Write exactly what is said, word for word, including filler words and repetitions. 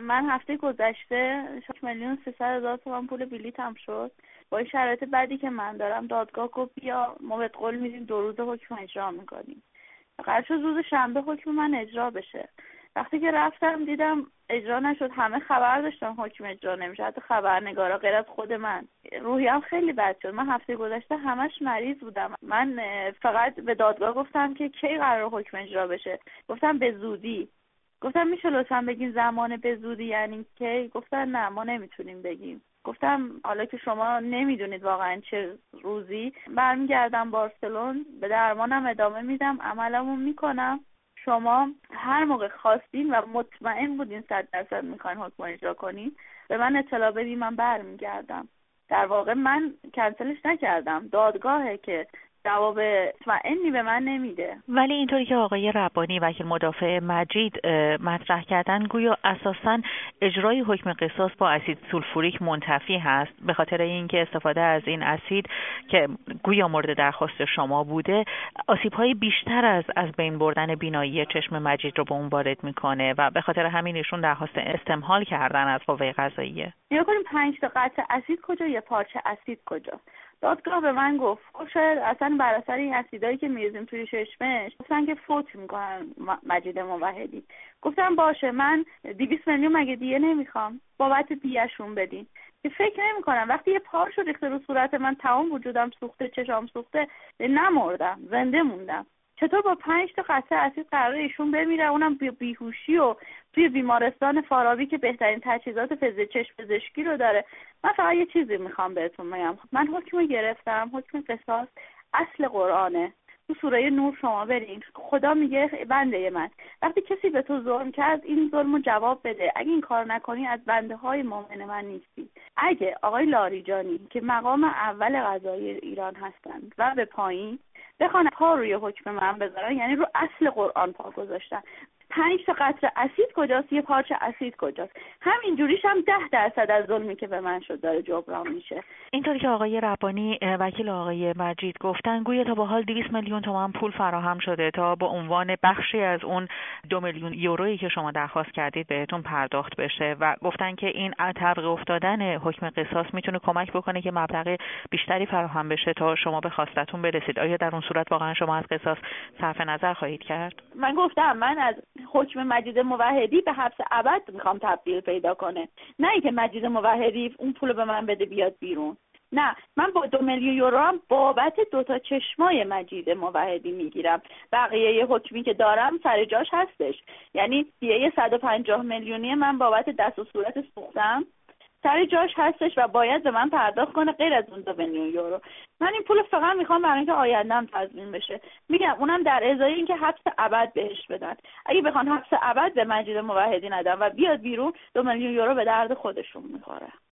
من هفته گذشته شش میلیون سیصد هزار تومان پول بلیطم شد. با این شرایط بعدی که من دارم دادگاه گفت بیا ما بهت قول میدیم دو روز حکم اجرا میکنیم. قرار شد روز شنبه حکم من اجرا بشه. وقتی که رفتم دیدم اجرا نشد. همه خبر داشتن حکم اجرا نمیشه، حتی خبرنگارا غیر از خود من. روحیم خیلی بد شد. من هفته گذشته همش مریض بودم. من فقط به دادگاه گفتم که کی قرار حکم اجرا بشه. گفتم به زودی. گفتم میشه لطفا بگین زمان به زودی یعنی کی؟ گفتن نه ما نمیتونیم بگیم. گفتم حالا که شما نمیدونید واقعا چه روزی، برمیگردم بارسلون، به درمانم ادامه میدم، عملمو میکنم. شما هر موقع خواستین و مطمئن بودین صد درصد میخواین حکم اجرا کنین به من اطلاع بدین، من برمیگردم. در واقع من کنسلش نکردم، دادگاهه که جواب مطمئنی به من نمیده. ولی اینطوری که آقای ربانی وکیل مدافع مجید مطرح کردن گویا اساساً اجرای حکم قصاص با اسید سولفوریک منتفی هست به خاطر اینکه استفاده از این اسید که گویا مورد درخواست شما بوده آسیب‌های بیشتر از از بین بردن بینایی چشم مجید رو به اون وارد میکنه و به خاطر همین ایشون درخواست استمهال کردن از قوه قضاییه. نگاه کنیم پنج تا قطره اسید کجا، یه پارچه اسید کجا؟ دادگاه به من گفت شاید اصلا بر اثر این اسیدایی که میریزیم توی چشمش گفتن که فوت میکنن مجید موحدی. گفتم باشه من دویست میلیون مگه دیگه نمیخوام، بابت دیه‌شون بدین. که فکر نمی‌کنم وقتی یه پارچه ریخته رو صورت من، تمام وجودم سوخته، چشام سوخته، نمردم، زنده موندم. چطور با پنج تا قطره اسید قراره ایشون بمیره، اونم بی بیهوشی و توی بیمارستان فارابی که بهترین تجهیزات پزشکی پزشکی رو داره؟ من فقط یه چیزی میخوام بهتون بگم. من حکم گرفتم، حکم قصاص اصل قرآنه. تو سوره نور شما برین، خدا میگه بنده من وقتی کسی به تو ظلم کرد این ظلمو جواب بده. اگه این کار نکنی از بنده های مؤمن من نیستی. اگه آقای لاریجانی که مقام اول قضایی ایران هستند و به پایین بخوان پا روی حکم من بذارن، یعنی رو اصل قرآن پا گذاشتن. پنج تا قطره اسید کجاست، یه پارچه اسید کجاست؟ همین جوریش هم ده درصد از ظلمی که به من شد داره جبران میشه. اینطوری که آقای ربانی وکیل آقای مجید گفتن گویا تا به حال دویست میلیون تومان پول فراهم شده تا با عنوان بخشی از اون دو میلیون یورویی که شما درخواست کردید بهتون پرداخت بشه و گفتن که این طبق افتادن حکم قصاص میتونه کمک بکنه که مبلغ بیشتری فراهم بشه تا شما به خواستتون برسید. آیا در اون صورت واقعا شما از قصاص صرف نظر خواهید کرد؟ من گفتم من از حکم مجید موحدی به حبس ابد میخوام تبدیل پیدا کنه، نه اینکه مجید موحدی اون پول به من بده بیاد بیرون. نه، من با دو میلیون یورو هم بابت دوتا چشمای مجید موحدی میگیرم. بقیه یه حکمی که دارم سر جاش هستش. یعنی دیگه صد و پنجاه میلیونی من بابت دست و صورت سوختم سر جاش هستش و باید به من پرداخت کنه غیر از اون دو میلیون یورو. من این پول فقط میخوام برای اینکه آینده‌ام تضمین بشه. میگم اونم در ازای اینکه حبس ابد بهش بدن. اگه بخوان حبس ابد به مجید موحدی ندن و بیاد بیرون، دو میلیون یورو به درد خودشون میخوره.